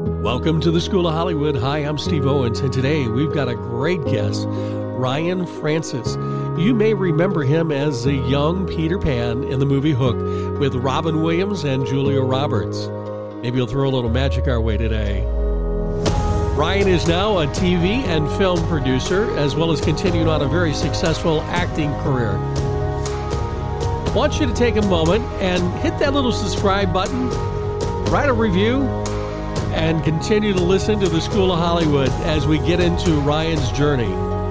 Welcome to the School of Hollywood. Hi, I'm Steve Owens, and today we've got a great guest, Ryan Francis. You may remember him as the young Peter Pan in the movie Hook with Robin Williams and Julia Roberts. Maybe you'll throw a little magic our way today. Ryan is now a TV and film producer, as well as continuing on a very successful acting career. I want you to take a moment and hit that little subscribe button, write a review, and continue to listen to the School of Hollywood as we get into Ryan's journey.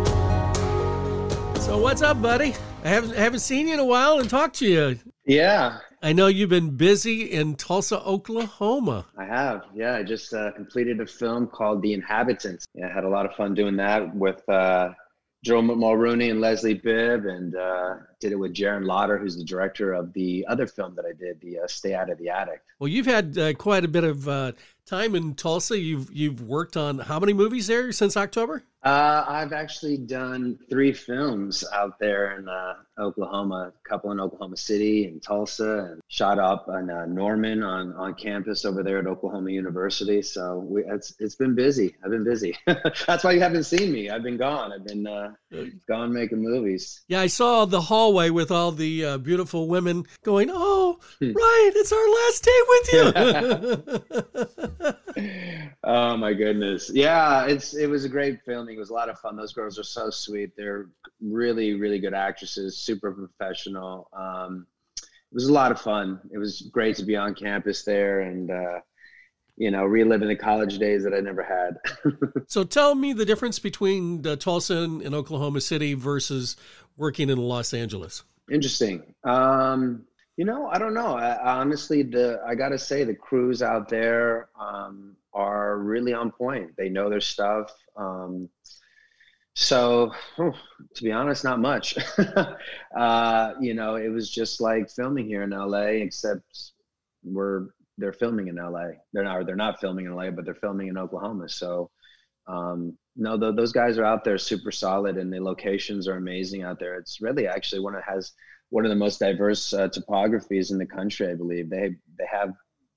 So what's up, buddy? I haven't seen you in a while and talked to you. Yeah. I know you've been busy in Tulsa, Oklahoma. I have. Yeah, I just completed a film called The Inhabitants. Yeah, I had a lot of fun doing that with Joel Mulrooney and Leslie Bibb, and did it with Jaron Lauder, who's the director of the other film that I did, the Stay Out of the Attic. Well, you've had quite a bit of time in Tulsa. You've worked on how many movies there since October? I've actually done 3 films out there in Oklahoma, a couple in Oklahoma City and Tulsa, and shot up in Norman on campus over there at Oklahoma University. So it's been busy. I've been busy. That's why you haven't seen me. I've been gone. I've been gone making movies. Yeah, I saw the hallway with all the beautiful women going, "Oh, Ryan, it's our last day with you." Oh my goodness. Yeah, it was a great filming. It was a lot of fun. Those girls are so sweet. They're really, really good actresses, super professional. It was a lot of fun. It was great to be on campus there and, reliving the college days that I never had. So tell me the difference between Tulsa and Oklahoma City versus working in Los Angeles. Interesting. I don't know. Honestly, I got to say the crews out there are really on point. They know their stuff. So, to be honest, not much. It was just like filming here in LA, except they're filming in LA. They're not filming in LA, but they're filming in Oklahoma. So, no, those guys are out there super solid, and the locations are amazing out there. It's really actually one of the most diverse topographies in the country, I believe. They have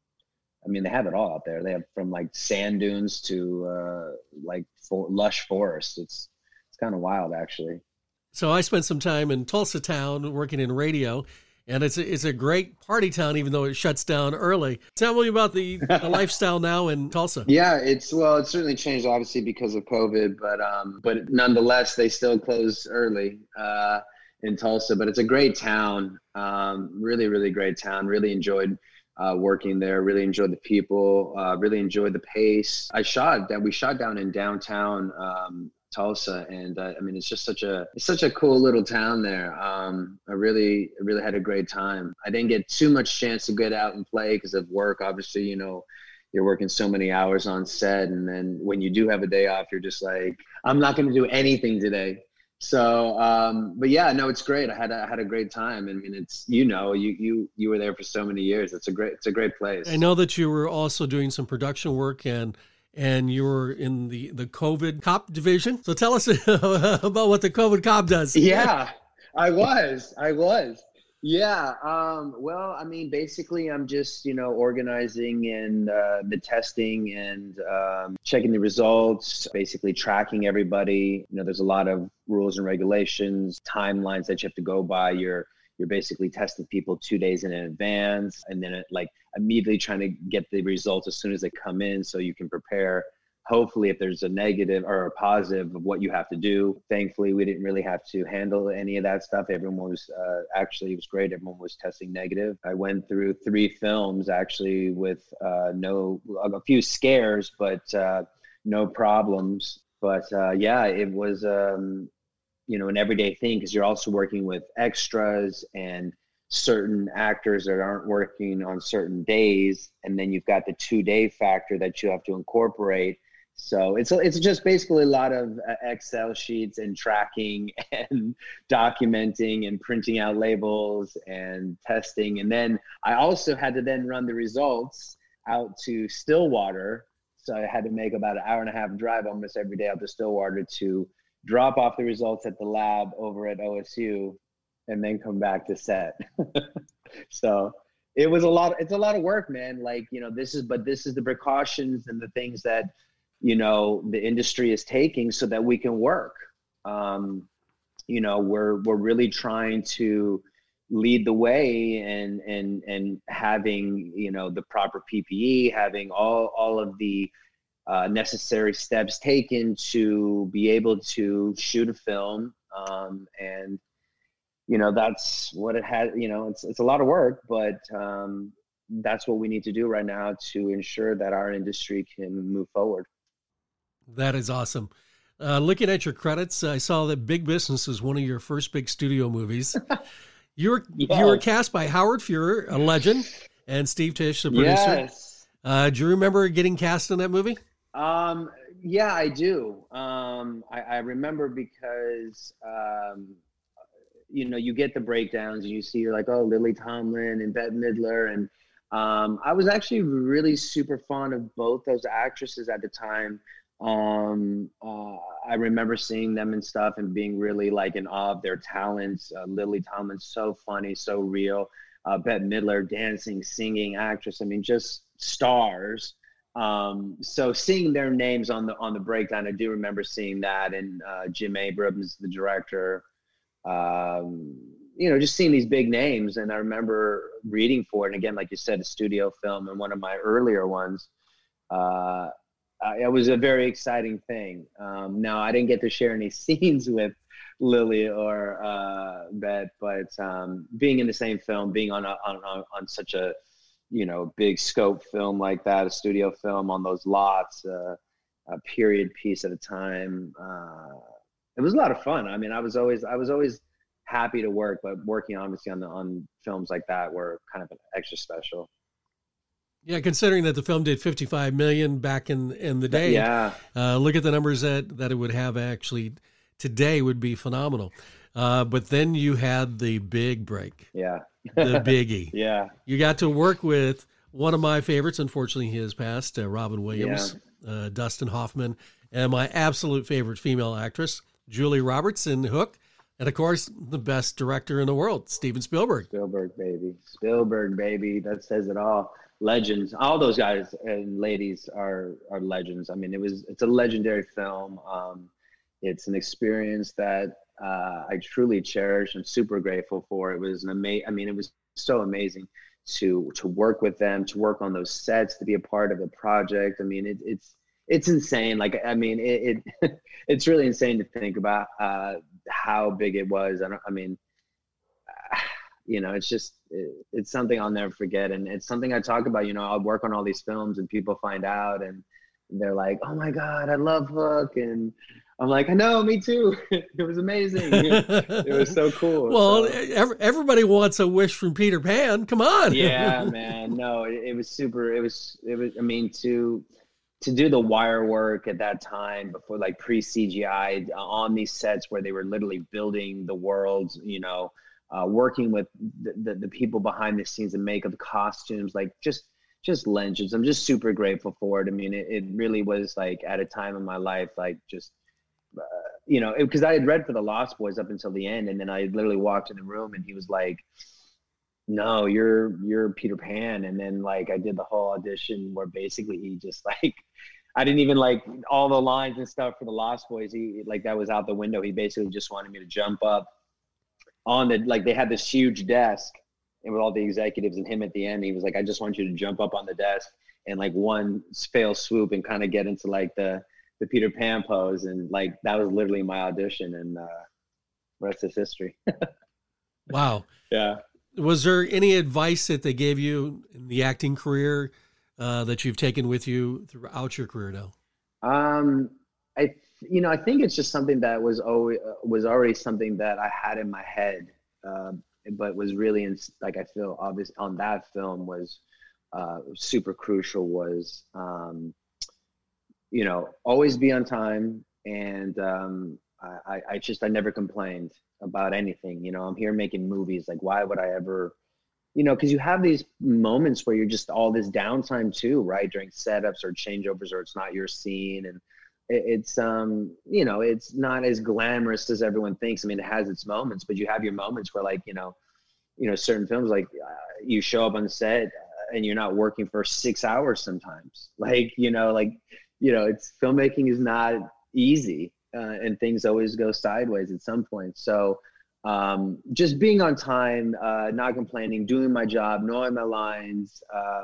it all out there. They have from like sand dunes to lush forest. It's kind of wild, actually. So I spent some time in Tulsa town working in radio, and it's a great party town, even though it shuts down early. Tell me about the lifestyle now in Tulsa. Yeah, it's certainly changed, obviously, because of COVID, but nonetheless, they still close early in Tulsa. But it's a great town, really, really great town. Really enjoyed working there. Really enjoyed the people. Really enjoyed the pace. We shot down in downtown Tulsa, and it's just such a cool little town there. I really had a great time. I didn't get too much chance to get out and play because of work. Obviously, you're working so many hours on set, and then when you do have a day off, you're just like, I'm not going to do anything today. So, but yeah, no, it's great. I had a great time. I mean, it's, you were there for so many years. It's a great place. I know that you were also doing some production work and you were in the COVID cop division. So tell us about what the COVID cop does. Yeah, I was. Yeah. Basically I'm just, organizing and the testing and checking the results, basically tracking everybody. There's a lot of rules and regulations, timelines that you have to go by. You're basically testing people 2 days in advance, and then immediately trying to get the results as soon as they come in so you can prepare. Hopefully, if there's a negative or a positive of what you have to do. Thankfully, we didn't really have to handle any of that stuff. Everyone was it was great. Everyone was testing negative. I went through 3 films actually with a few scares, but no problems. But it was an everyday thing because you're also working with extras and certain actors that aren't working on certain days, and then you've got the 2-day factor that you have to incorporate. So it's just basically a lot of Excel sheets and tracking and documenting and printing out labels and testing. And then I also had to then run the results out to Stillwater. So I had to make about an 1.5-hour drive almost every day out to Stillwater to drop off the results at the lab over at OSU and then come back to set. So it was a lot. It's a lot of work, man. Like, this is the precautions and the things that, the industry is taking so that we can work. We're really trying to lead the way and having, the proper PPE, having all of the necessary steps taken to be able to shoot a film. And that's what it had. It's a lot of work, but that's what we need to do right now to ensure that our industry can move forward. That is awesome. Looking at your credits, I saw that Big Business is one of your first big studio movies. You were cast by Howard Feuer, a legend, and Steve Tisch, the producer. Yes. Do you remember getting cast in that movie? Yeah, I do. I remember because, you get the breakdowns and you see, you're like, oh, Lily Tomlin and Bette Midler. And I was actually really super fond of both those actresses at the time. I remember seeing them and stuff and being really like in awe of their talents. Lily Tomlin's so funny, so real. Bette Midler, dancing, singing actress. I mean, just stars. So seeing their names on the breakdown, I do remember seeing that. And Jim Abrams, the director, just seeing these big names. And I remember reading for it. And again, like you said, a studio film and one of my earlier ones. It was a very exciting thing. Now, I didn't get to share any scenes with Lily or Bette, but being in the same film, being on such a big scope film like that, a studio film on those lots, a period piece at a time, it was a lot of fun. I mean, I was always happy to work, but working obviously on films like that were kind of extra special. Yeah, considering that the film did $55 million back in the day, yeah. Look at the numbers that it would have actually today would be phenomenal. But then you had the big break. Yeah. The biggie. Yeah. You got to work with one of my favorites, unfortunately he has passed, Robin Williams, Dustin Hoffman, and my absolute favorite female actress, Julia Roberts in Hook. And of course, the best director in the world, Steven Spielberg. Spielberg, baby. That says it all. Legends. All those guys and ladies are legends. I mean, it's a legendary film. It's an experience that I truly cherish and super grateful for. It was it was so amazing to work with them, to work on those sets, to be a part of the project. I mean, it's insane. Like, I mean, it's really insane to think about how big it was. It's something I'll never forget. And it's something I talk about, I'll work on all these films and people find out and they're like, oh my God, I love Hook. And I'm like, I know, me too. It was amazing. It was so cool. Well, everybody wants a wish from Peter Pan. Come on. Yeah, man. No, it was super. It was, I mean, to do the wire work at that time before, like, pre-CGI on these sets where they were literally building the worlds, working with the people behind the scenes and makeup, the costumes, like just legends. I'm just super grateful for it. I mean, it really was like at a time in my life, like just, because I had read for the Lost Boys up until the end. And then I literally walked in the room and he was like, no, you're Peter Pan. And then like, I did the whole audition where basically he just like, I didn't even like all the lines and stuff for the Lost Boys. He like, that was out the window. He basically just wanted me to jump up on they had this huge desk and with all the executives and him at the end, he was like, I just want you to jump up on the desk and like one fail swoop and kind of get into like the Peter Pan pose. And like, that was literally my audition and rest is history. Wow. Yeah. Was there any advice that they gave you in the acting career that you've taken with you throughout your career now? I think it's just something that was already something that I had in my head, but was really I feel obvious on that film was super crucial was, always be on time. And I never complained about anything. I'm here making movies. Like, why would I ever, because you have these moments where you're just all this downtime too, right? During setups or changeovers, or it's not your scene. And it's it's not as glamorous as everyone thinks. I mean, it has its moments, but you have your moments where like, certain films, like you show up on set and you're not working for 6 hours sometimes. It's filmmaking is not easy, and things always go sideways at some point. So just being on time, not complaining, doing my job, knowing my lines.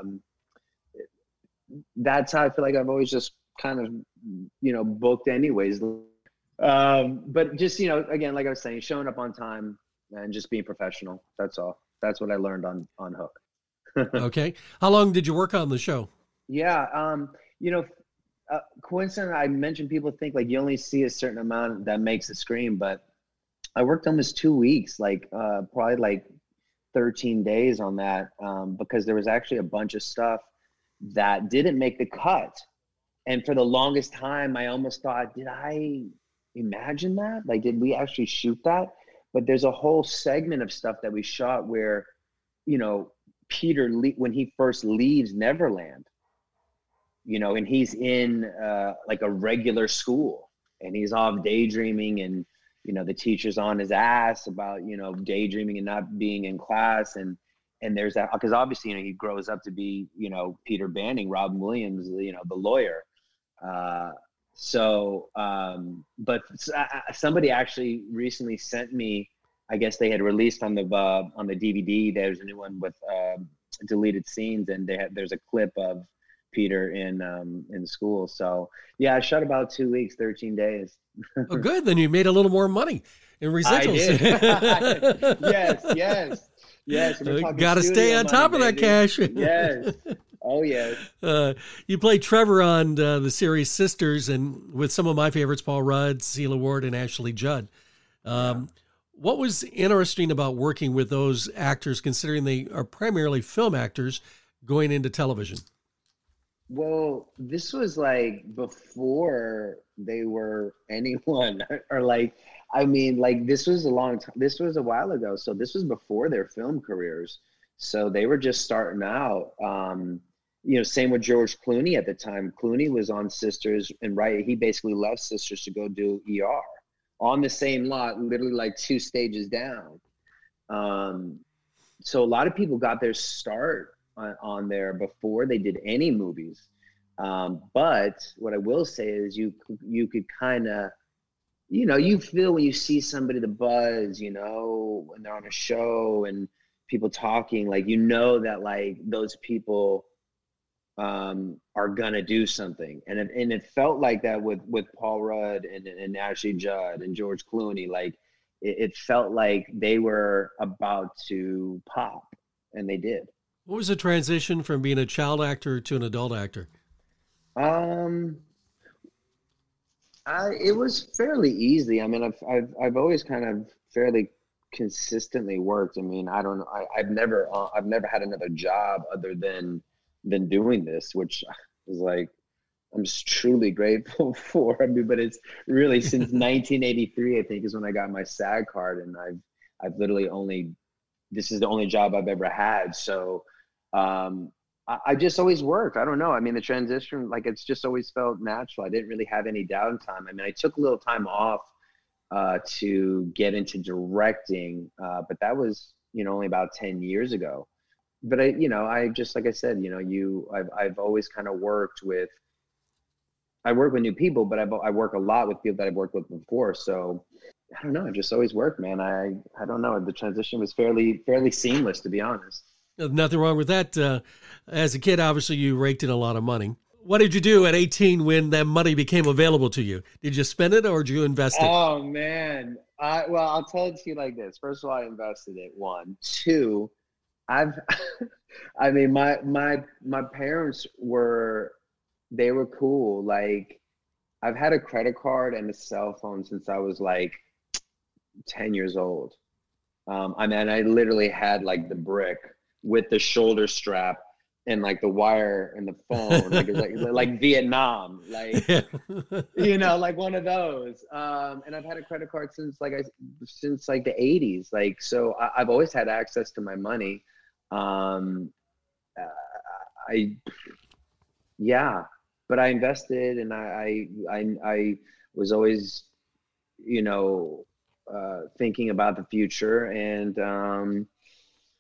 That's how I feel like I've always just kind of, booked anyways. But just, again, like I was saying, showing up on time and just being professional. That's all. That's what I learned on Hook. Okay. How long did you work on the show? Yeah. Coincidentally, I mentioned people think like you only see a certain amount that makes a screen, but I worked almost 2 weeks, probably like 13 days on that, because there was actually a bunch of stuff that didn't make the cut. And for the longest time, I almost thought, did I imagine that? Like, did we actually shoot that? But there's a whole segment of stuff that we shot where, Peter, when he first leaves Neverland, and he's in like a regular school and he's off daydreaming, and, the teacher's on his ass about, daydreaming and not being in class. And there's that, because obviously, he grows up to be, Peter Banning, Robin Williams, the lawyer. But somebody actually recently sent me, I guess they had released on the DVD, there's a new one with deleted scenes, and there's a clip of Peter in school. So yeah, I shot about 2 weeks, 13 days. Oh, good. Then you made a little more money in residuals. I did. Yes. Got to stay on top of that cash. Yes. Oh, yes. You played Trevor on the series Sisters, and with some of my favorites, Paul Rudd, Celia Ward, and Ashley Judd. What was interesting about working with those actors, considering they are primarily film actors going into television? Well, this was like before they were anyone, or this was a long time. This was a while ago. So this was before their film careers. So they were just starting out. Same with George Clooney at the time. Clooney was on Sisters, and he basically left Sisters to go do ER on the same lot, literally like 2 stages down. So a lot of people got their start on there before they did any movies. But what I will say is you could kind of, you feel when you see somebody, the buzz, when they're on a show and people talking, that like those people are gonna do something. And it felt like that with Paul Rudd and Ashley Judd and George Clooney. Like it felt like they were about to pop, and they did. What was the transition from being a child actor to an adult actor? It was fairly easy. I mean, I've always kind of fairly consistently worked. I mean, I don't know. I've never had another job other than doing this, which is like, I'm just truly grateful for. I mean, but it's really since 1983, I think, is when I got my SAG card, and I've literally this is the only job I've ever had. So I just always worked. I don't know. I mean, the transition, it's just always felt natural. I didn't really have any downtime. I mean, I took a little time off to get into directing, but that was, only about 10 years ago. But I just, like I said, I've always kind of worked with new people, but I work a lot with people that I've worked with before. So I don't know. I just always worked, man. I don't know. The transition was fairly seamless, to be honest. Nothing wrong with that. As a kid, obviously, you raked in a lot of money. What did you do at 18 when that money became available to you? Did you spend it or did you invest it? Oh, man. Well, I'll tell it to you like this. First of all, I invested it. 1, 2, I mean, my parents were cool. Like, I've had a credit card and a cell phone since I was like 10 years old. I mean, I literally had like the brick with the shoulder strap and like the wire and the phone, like it was like Vietnam, like like one of those. And I've had a credit card since the 80s. Like, so I've always had access to my money. But I invested, and I was always, thinking about the future, and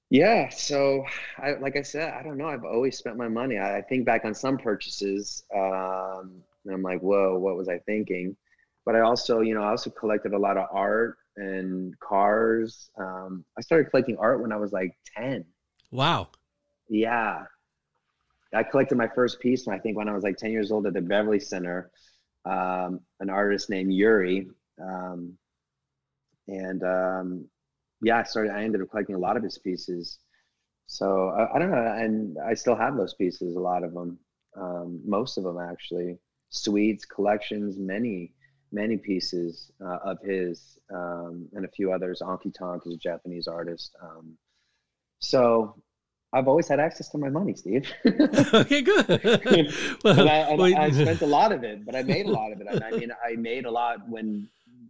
Yeah, so like I said, I don't know. I've always spent my money. I think back on some purchases, and I'm like, whoa, what was I thinking? But I also collected a lot of art and cars. I started collecting art when I was like 10. Wow. Yeah, I collected my first piece, I think when I was like 10 years old at the Beverly Center. An artist named Yuri, um, and yeah, I ended up collecting a lot of his pieces. So I don't know, and I still have those pieces, a lot of them, most of them actually, suites, collections, many pieces of his, and a few others. Anki Tonk is a Japanese artist. So I've always had access to my money, Steve. Okay, good. and Well, I wait. spent a lot of it, but I made a lot of it. And I mean, I made a lot when,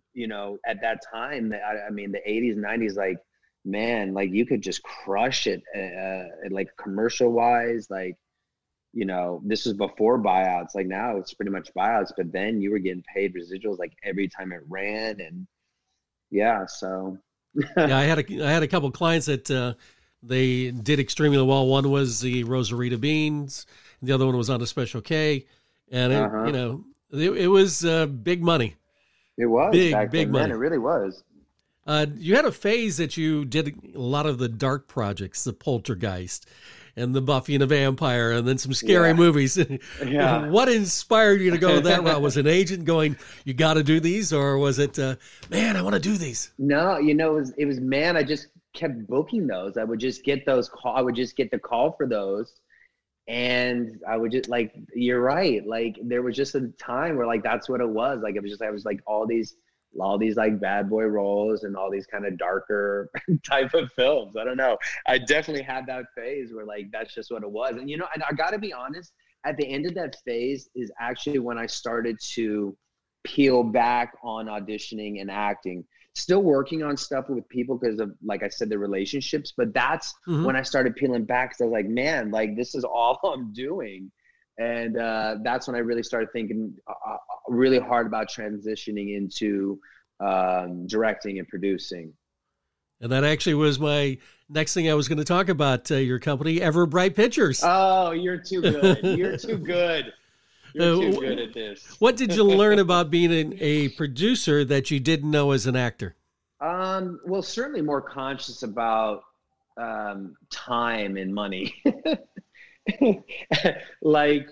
at that time, I mean, the 80s, 90s, like, man, like you could just crush it, like commercial wise, like, this was before buyouts. Like now it's pretty much buyouts, but then you were getting paid residuals like every time it ran. And yeah, so. Yeah, I had a couple clients that they did extremely well. One was the Rosarita beans, the other one was on a Special K, and Uh-huh. it was big money, It was big back big then, man. It money. really was. You had a phase that you did a lot of the dark projects, the Poltergeist, and the Buffy and the Vampire, and then some scary Yeah. movies. Yeah. What inspired you to go that route? Was an agent going, "You got to do these," or was it, "Man, I want to do these"? No, it was man, I just kept booking those. I would just get I would just get the call for those. And I would just like, you're right. Like there was just a time where like that's what it was. Like it was just I was like all these like bad boy roles and all these kind of darker type of films. I don't know. I definitely had that phase where like that's just what it was. And and I gotta be honest, at the end of that phase is actually when I started to peel back on auditioning and acting. Still working on stuff with people because of, like I said, the relationships. But that's Hmm. when I started peeling back because I was like, man, like this is all I'm doing. And that's when I really started thinking really hard about transitioning into directing and producing. And that actually was my next thing I was going to talk about. Your company, Ever Bright Pictures. Oh, you're too good. You're too good. You're too good at this. What did you learn about being a producer that you didn't know as an actor? Well, certainly more conscious about time and money. Like,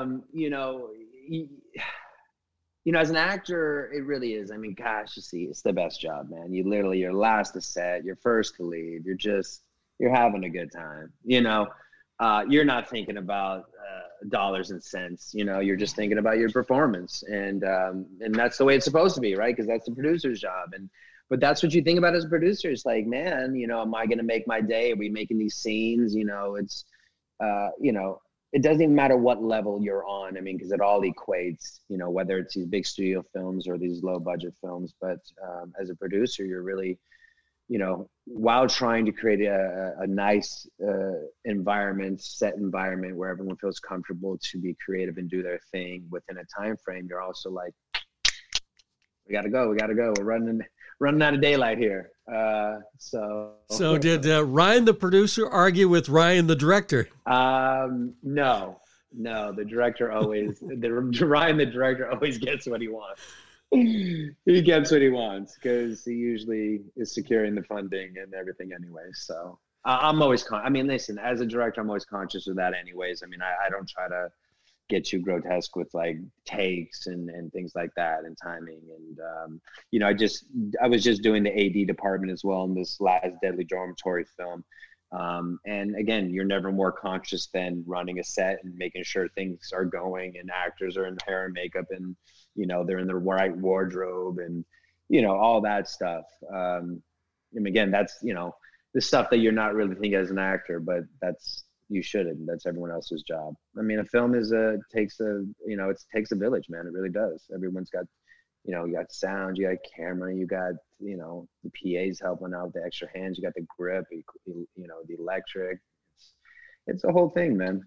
as an actor, it really is. I mean, gosh, you see, it's the best job, man. You're last to set, you're first to leave. You're having a good time. You're not thinking about dollars and cents. You're just thinking about your performance, and that's the way it's supposed to be, right? Because that's the producer's job, but that's what you think about as a producer. It's like, man, am I going to make my day? Are we making these scenes? It's uh, you know, it doesn't even matter what level you're on. I mean, because it all equates, whether it's these big studio films or these low budget films. But as a producer, you're really, while trying to create a nice set environment where everyone feels comfortable to be creative and do their thing within a time frame, you're also like, we gotta go. We're running out of daylight here. So did Ryan, the producer, argue with Ryan, the director? No, the director always, Ryan, the director always gets what he wants. He gets what he wants because he usually is securing the funding and everything anyway. So I'm always, I mean, listen, as a director, I'm always conscious of that anyways. I mean, I don't try to get too grotesque with like takes and things like that and timing. And, I was just doing the AD department as well in this last Deadly Dormitory film. And again, you're never more conscious than running a set and making sure things are going and actors are in hair and makeup and, they're in the right wardrobe and, all that stuff. And again, that's, the stuff that you're not really thinking as an actor, but you shouldn't. That's everyone else's job. I mean, a film it takes a village, man. It really does. Everyone's got, you got sound, you got camera, you got, the PAs helping out, the extra hands, you got the grip, the electric. It's a whole thing, man.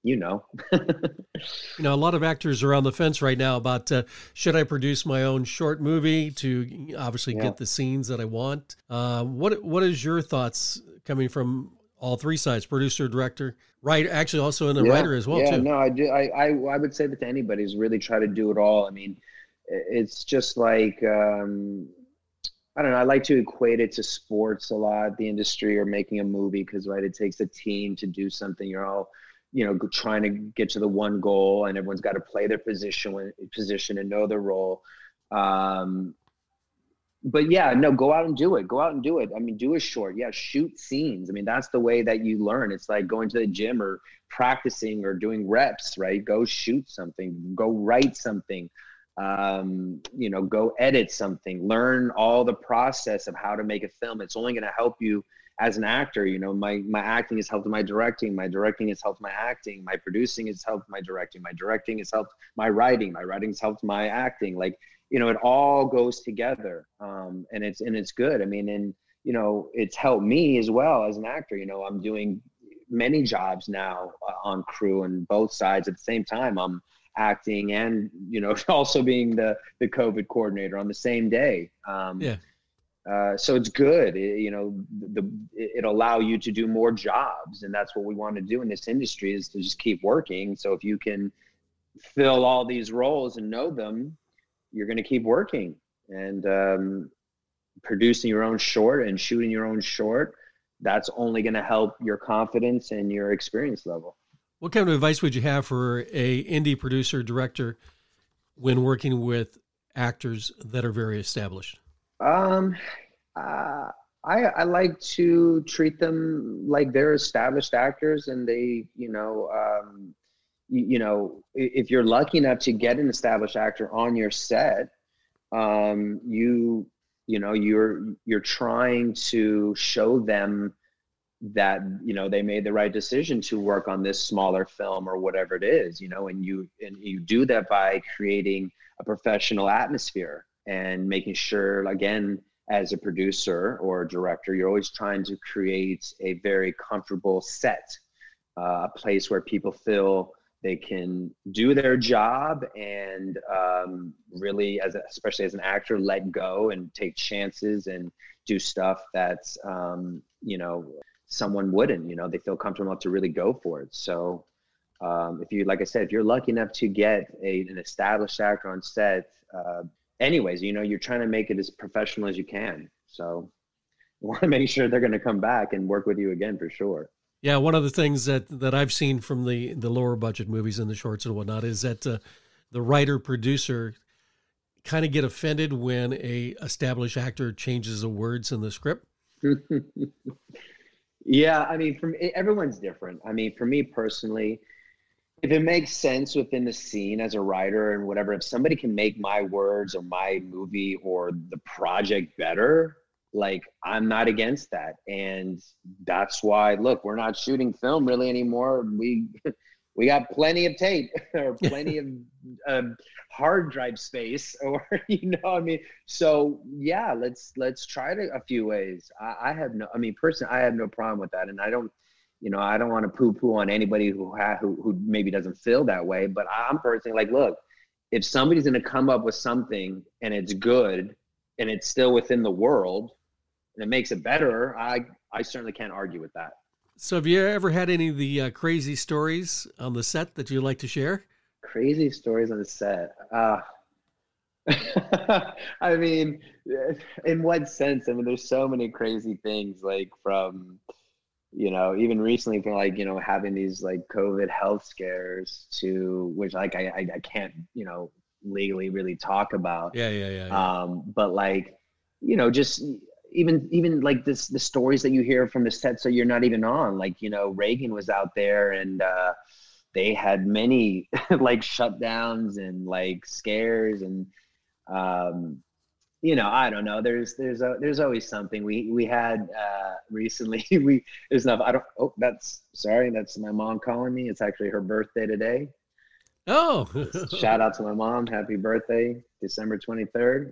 A lot of actors are on the fence right now about should I produce my own short movie to obviously Yeah. get the scenes that I want. What is your thoughts coming from All three sides, producer, director, writer, actually also in the Yeah, writer as well, yeah, too. no, I do. I would say that to anybody is really try to do it all. I mean, it's just like, I don't know. I like to equate it to sports a lot, the industry or making a movie, because right, it takes a team to do something. You're all, trying to get to the one goal, and everyone's got to play their position and know their role. Um, but yeah, no, go out and do it. Go out and do it. I mean, do a short. Yeah, shoot scenes. I mean, that's the way that you learn. It's like going to the gym or practicing or doing reps, right? Go shoot something. Go write something. Go edit something. Learn all the process of how to make a film. It's only going to help you as an actor. My acting has helped my directing. My directing has helped my acting. My producing has helped my directing. My directing has helped my writing. My writing has helped my acting. Like, it all goes together. And it's good. I mean, and, it's helped me as well as an actor. I'm doing many jobs now on crew and both sides at the same time. I'm acting and, also being the COVID coordinator on the same day. So it's good. It'll allow you to do more jobs. And that's what we want to do in this industry, is to just keep working. So if you can fill all these roles and know them, you're going to keep working. And producing your own short and shooting your own short, that's only going to help your confidence and your experience level. What kind of advice would you have for a indie producer, director, when working with actors that are very established? I like to treat them like they're established actors, and they, if you're lucky enough to get an established actor on your set, you're trying to show them that, they made the right decision to work on this smaller film or whatever it is, and you do that by creating a professional atmosphere and making sure, again, as a producer or a director, you're always trying to create a very comfortable set, a place where people feel they can do their job and really, especially as an actor, let go and take chances and do stuff that's, someone wouldn't. They feel comfortable enough to really go for it. So if you're lucky enough to get an established actor on set, anyways, you're trying to make it as professional as you can. So you want to make sure they're going to come back and work with you again for sure. Yeah, one of the things that I've seen from the lower budget movies and the shorts and whatnot is that the writer producer kind of get offended when a established actor changes the words in the script. Yeah, I mean, everyone's different. I mean, for me personally, if it makes sense within the scene as a writer and whatever, if somebody can make my words or my movie or the project better, like, I'm not against that. And that's why, look, we're not shooting film really anymore. We got plenty of tape or plenty of hard drive space, or, I mean, so yeah, let's try it a few ways. Personally, I have no problem with that. And I don't want to poo-poo on anybody who maybe doesn't feel that way, but I'm personally like, look, if somebody's going to come up with something and it's good and it's still within the world and it makes it better, I certainly can't argue with that. So have you ever had any of the crazy stories on the set that you'd like to share? Crazy stories on the set. I mean, in what sense? I mean, there's so many crazy things, like from, even recently, from like, having these like COVID health scares to which like I can't, legally really talk about. Yeah. But like, just even like the stories that you hear from the set, so you're not even on, like, Reagan was out there and they had many like shutdowns and like scares and I don't know. There's always something. We had recently. That's my mom calling me. It's actually her birthday today. Oh, shout out to my mom! Happy birthday, December 23rd.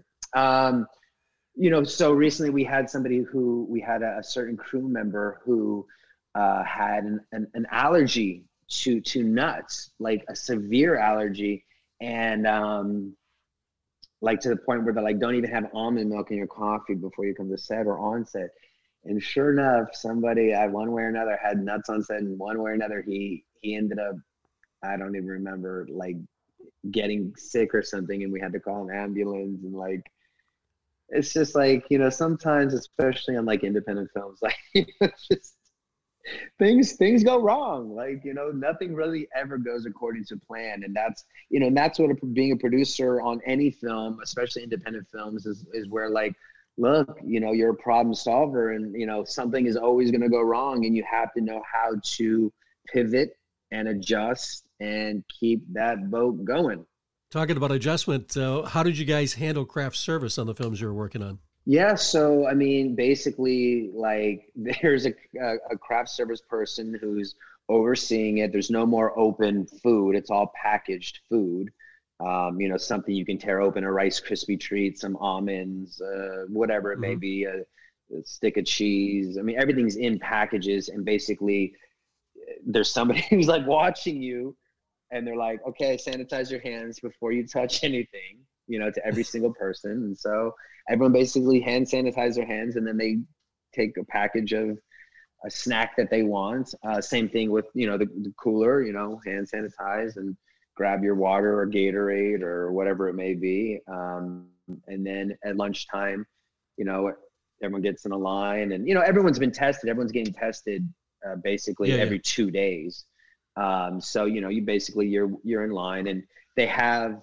So recently we had a certain crew member who had an allergy to nuts, like a severe allergy, and like to the point where they're like, don't even have almond milk in your coffee before you come to set or on set. And sure enough, somebody one way or another had nuts on set, and one way or another he ended up, I don't even remember, like getting sick or something, and we had to call an ambulance. And like, it's just like, sometimes, especially on like independent films, like it's just things go wrong. Like, nothing really ever goes according to plan. And that's what being a producer on any film, especially independent films, is where, like, look, you're a problem solver, and something is always going to go wrong, and you have to know how to pivot and adjust and keep that boat going. Talking about adjustment, how did you guys handle craft service on the films you were working on? Yeah, so I mean, basically, like, there's a craft service person who's overseeing it. There's no more open food; it's all packaged food. Something you can tear open, a Rice Krispie treat, some almonds, whatever it may be, a stick of cheese. I mean, everything's in packages, and basically, there's somebody who's like watching you, and they're like, "Okay, sanitize your hands before you touch anything." To every single person. And so everyone basically hand sanitize their hands, and then they take a package of a snack that they want. Same thing with, the cooler, hand sanitize and grab your water or Gatorade or whatever it may be. And then at lunchtime, everyone gets in a line, and, everyone's been tested. Everyone's getting tested basically every 2 days. So, you basically, you're in line, and they have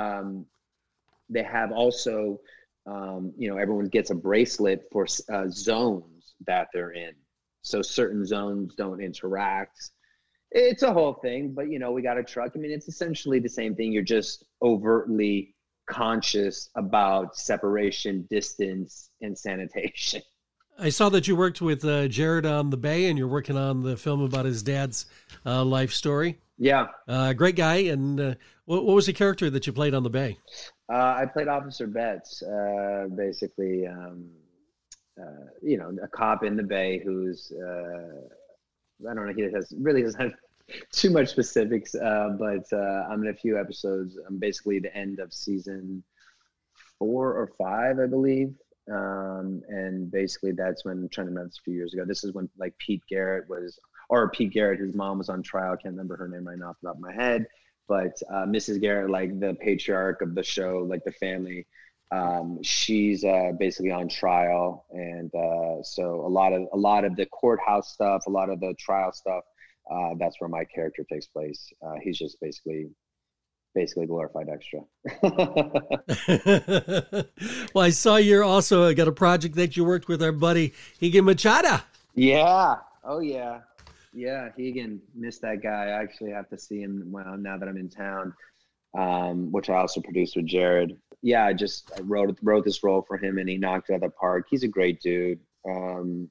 also, everyone gets a bracelet for zones that they're in. So certain zones don't interact. It's a whole thing, but, we got a truck. I mean, it's essentially the same thing. You're just overtly conscious about separation, distance, and sanitation. I saw that you worked with Jared on The Bay, and you're working on the film about his dad's life story. Yeah. Great guy. And what was the character that you played on The Bay? I played Officer Betts, basically, a cop in the Bay who's, I don't know, he doesn't have too much specifics, but I'm in a few episodes. I'm basically the end of season 4 or 5, I believe. And basically that's when, I'm trying to remember, this a few years ago. This is when, like, Pete Garrett, his mom was on trial. I can't remember her name right now off the top of my head. But Mrs. Garrett, like the patriarch of the show, like the family, she's basically on trial, and so a lot of the courthouse stuff, a lot of the trial stuff, that's where my character takes place. He's just basically glorified extra. Well, I saw you're also got a project that you worked with our buddy Higan Machada. Yeah. Oh yeah. Yeah, Higan, missed that guy. I actually have to see him now that I'm in town, which I also produced with Jared. Yeah, I wrote this role for him, and he knocked it out of the park. He's a great dude, and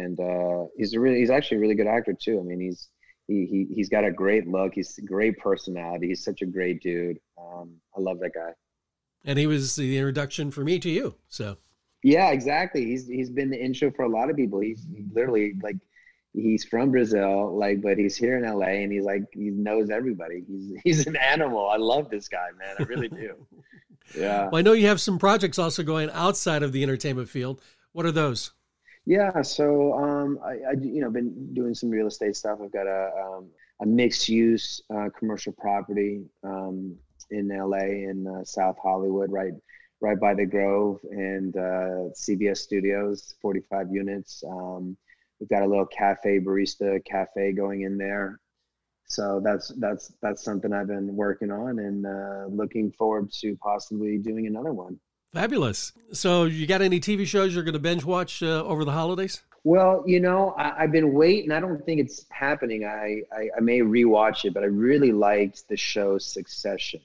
he's actually a really good actor too. I mean, he's got a great look. He's a great personality. He's such a great dude. I love that guy. And he was the introduction for me to you. So. Yeah, exactly. He's been the intro for a lot of people. He literally, like, he's from Brazil, like, but he's here in LA, and he knows everybody. He's an animal. I love this guy, man. I really do. Yeah. Well, I know you have some projects also going outside of the entertainment field. What are those? Yeah. So, I been doing some real estate stuff. I've got a mixed use, commercial property, in LA, in South Hollywood, right by the Grove, and CBS Studios, 45 units. We've got a little barista cafe going in there. So that's something I've been working on, and looking forward to possibly doing another one. Fabulous. So you got any TV shows you're going to binge watch over the holidays? Well, I've been waiting. I don't think it's happening. I may rewatch it, but I really liked the show Succession.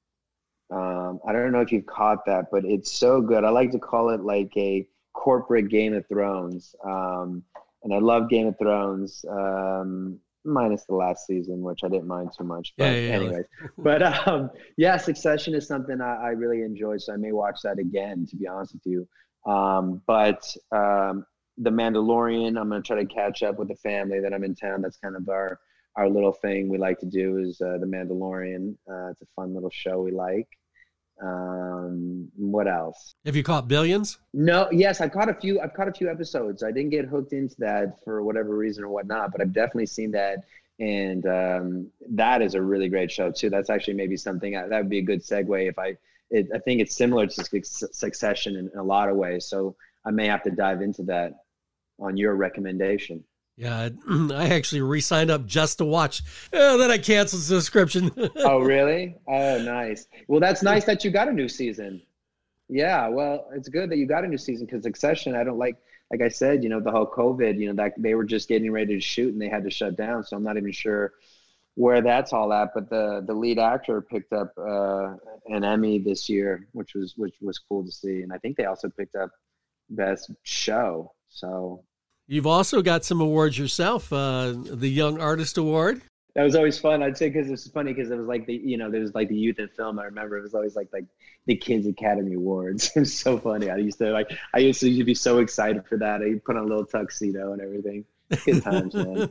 I don't know if you've caught that, but it's so good. I like to call it like a corporate Game of Thrones. And I love Game of Thrones, minus the last season, which I didn't mind too much. But anyways, but Succession is something I really enjoy, so I may watch that again, to be honest with you. But The Mandalorian, I'm going to try to catch up with the family that I'm in town. That's kind of our little thing we like to do, is The Mandalorian. It's a fun little show we like. What else? Have you caught Billions? No, yes, I've caught a few episodes. I didn't get hooked into that for whatever reason or whatnot, but I've definitely seen that. And that is a really great show too. That's actually maybe something that would be a good segue. I think it's similar to Succession in a lot of ways. So I may have to dive into that on your recommendation. Yeah, I actually re-signed up just to watch. Then I canceled the subscription. Oh, really? Oh, nice. Well, that's nice that you got a new season. Yeah, well, it's good that you got a new season because Succession, I don't like I said, the whole COVID, that they were just getting ready to shoot and they had to shut down. So I'm not even sure where that's all at. But the lead actor picked up an Emmy this year, which was cool to see. And I think they also picked up Best Show. So you've also got some awards yourself, the Young Artist Award. That was always fun. I'd say because it's funny because it was like there was like the youth in film. I remember it was always like the Kids Academy Awards. It was so funny. I used to be so excited for that. I put on a little tuxedo and everything. Good times,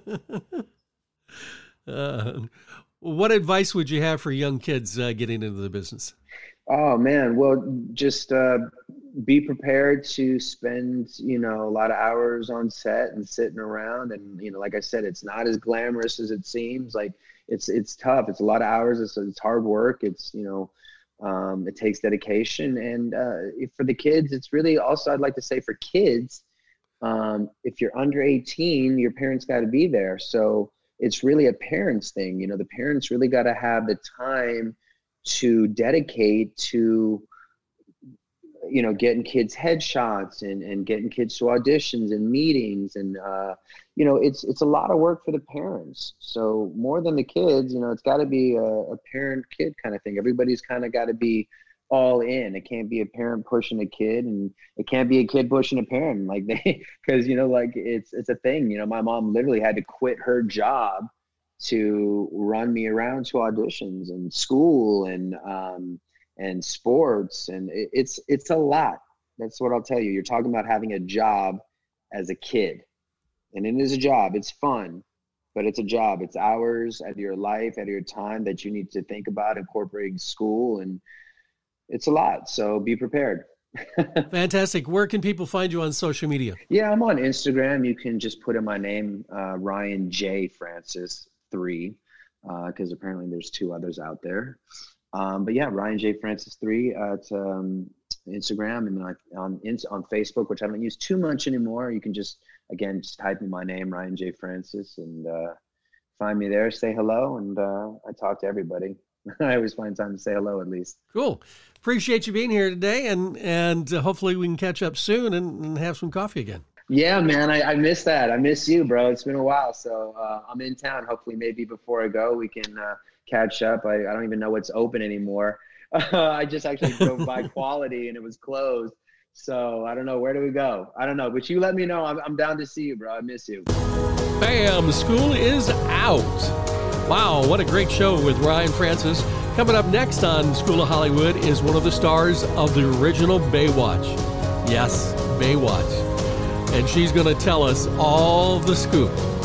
man. What advice would you have for young kids getting into the business? Oh man, well, just be prepared to spend, a lot of hours on set and sitting around. And, like I said, it's not as glamorous as it seems. Like it's tough. It's a lot of hours. It's hard work. It's, it takes dedication. And for the kids, it's really also, I'd like to say for kids, if you're under 18, your parents got to be there. So it's really a parents thing. The parents really got to have the time to dedicate to, getting kids headshots and getting kids to auditions and meetings. And, it's a lot of work for the parents. So more than the kids, it's got to be a parent-kid kind of thing. Everybody's kind of got to be all in. It can't be a parent pushing a kid, and it can't be a kid pushing a parent. Because, it's a thing. My mom literally had to quit her job to run me around to auditions and school and sports. And it's a lot. That's what I'll tell you. You're talking about having a job as a kid, and it is a job. It's fun, but it's a job. It's hours out of your life, out of your time that you need to think about incorporating school, and it's a lot. So be prepared. Fantastic. Where can people find you on social media? Yeah, I'm on Instagram. You can just put in my name, Ryan J. Francis 3, because apparently there's 2 others out there. But yeah, Ryan J. Francis 3 at Instagram, and on Facebook, which I don't use too much anymore. You can just type in my name, Ryan J. Francis, and find me there. Say hello, and I talk to everybody. I always find time to say hello, at least. Cool. Appreciate you being here today, and hopefully we can catch up soon and have some coffee again. Yeah, man, I miss that. I miss you, bro. It's been a while, so I'm in town. Hopefully, maybe before I go, we can catch up. I don't even know what's open anymore. I just actually drove by Quality, and it was closed. So I don't know. Where do we go? I don't know. But you let me know. I'm down to see you, bro. I miss you. Bam! School is out. Wow, what a great show with Ryan Francis. Coming up next on School of Hollywood is one of the stars of the original Baywatch. Yes, Baywatch. And she's going to tell us all the scoop.